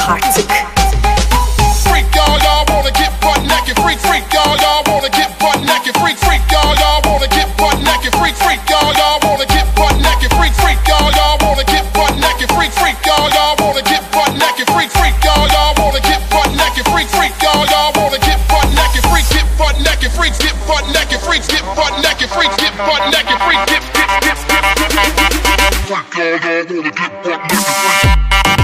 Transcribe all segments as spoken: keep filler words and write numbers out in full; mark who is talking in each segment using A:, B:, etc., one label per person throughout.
A: artık.
B: Freak y'all, y'all wanna get butt naked. Freak, freak y'all, y'all wanna get butt naked. Freak, freak y'all, y'all wanna get butt naked. Freak, freak y'all, y'all wanna get butt naked. Freak, freak y'all, y'all wanna get butt naked. Freak, freak y'all, y'all wanna get butt naked. Freak, freak y'all, y'all wanna get butt naked. Freak, freak y'all, y'all wanna get butt naked. Freak, get butt naked. Freaks get butt naked. Freaks get butt naked. Freaks get butt naked. Freak, get, get, get, get, get, get. Freak y'all, y'all wanna get butt naked.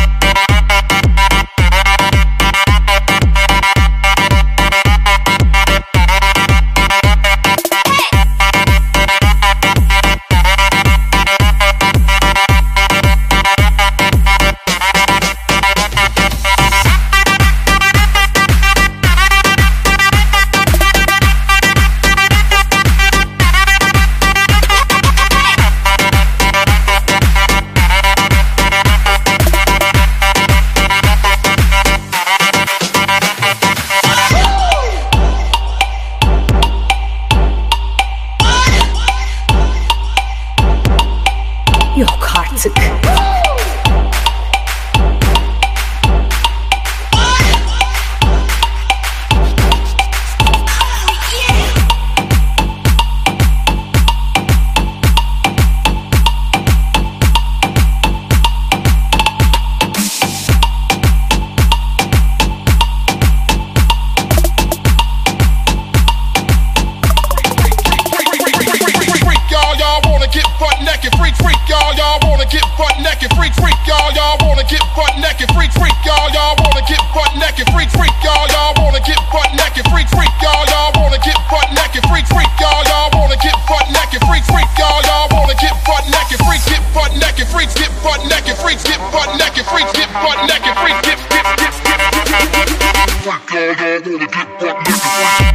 A: Yok artık.
B: Freak, freak y'all, y'all wanna get butt naked. Freak, freak y'all, y'all wanna get butt naked. Freak, freak y'all, y'all wanna get butt naked. Freak, freak y'all, y'all wanna get butt naked. Freak, freak y'all, y'all wanna get butt naked. Freak, freak y'all, y'all wanna get butt naked. Freak, freak y'all, y'all wanna get butt naked. Freaks get butt naked. Freaks get butt naked. Freaks get butt naked. Freaks get butt naked. Freaks get, get, get, get, get. Freak y'all, y'all wanna get butt naked.